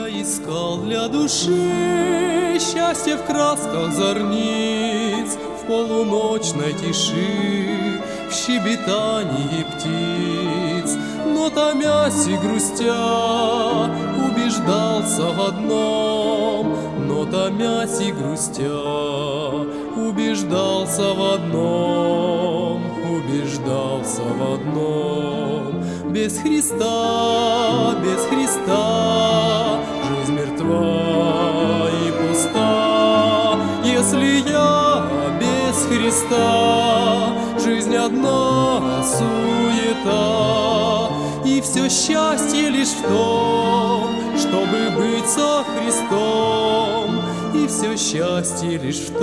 Искал для души счастье в красках зорниц, в полуночной тиши, в щебетании птиц. Но томясь и грустя, убеждался в одном, но томясь и грустя, убеждался в одном, убеждался в одном. Без Христа, без Христа жизнь мертва и пуста. Если я без Христа, жизнь одна суета. И все счастье лишь в том, чтобы быть со Христом. И все счастье лишь в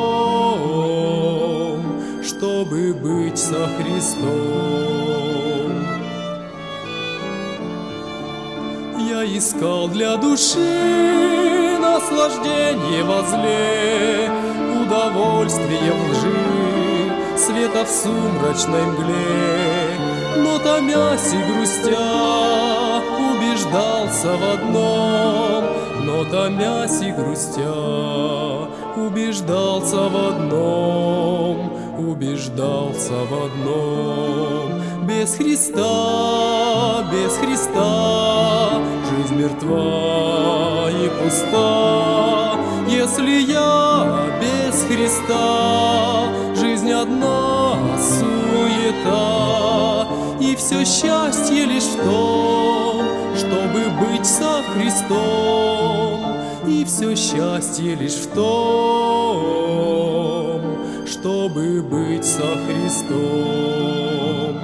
том, чтобы быть со Христом. Я искал для души наслаждение во зле, удовольствие в лжи, света в сумрачной мгле. Но томясь и грустя, убеждался в одном, но томясь и грустя, убеждался в одном, убеждался в одном. Без Христа, без Христа жизнь мертва и пуста. Если я без Христа, жизнь одна суета. И все счастье лишь в том, чтобы быть со Христом. И все счастье лишь в том, чтобы быть со Христом.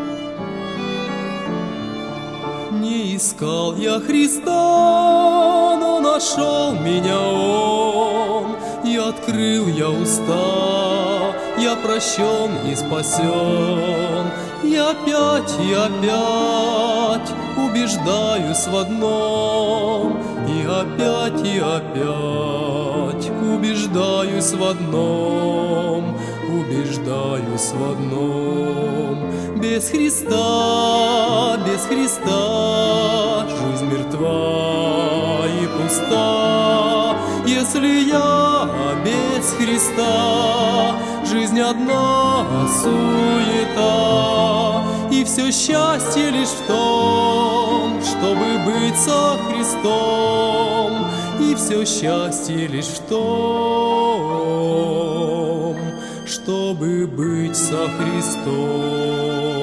Не искал я Христа, но нашел меня Он, и открыл я уста, я прощен и спасен. И опять убеждаюсь в одном, и опять убеждаюсь в одном, убеждаюсь в одном. Без Христа, без Христа жизнь мертва и пуста. Если я без Христа, жизнь одна суета. И все счастье лишь в том, чтобы быть со Христом. И все счастье лишь в том, чтобы быть со Христом.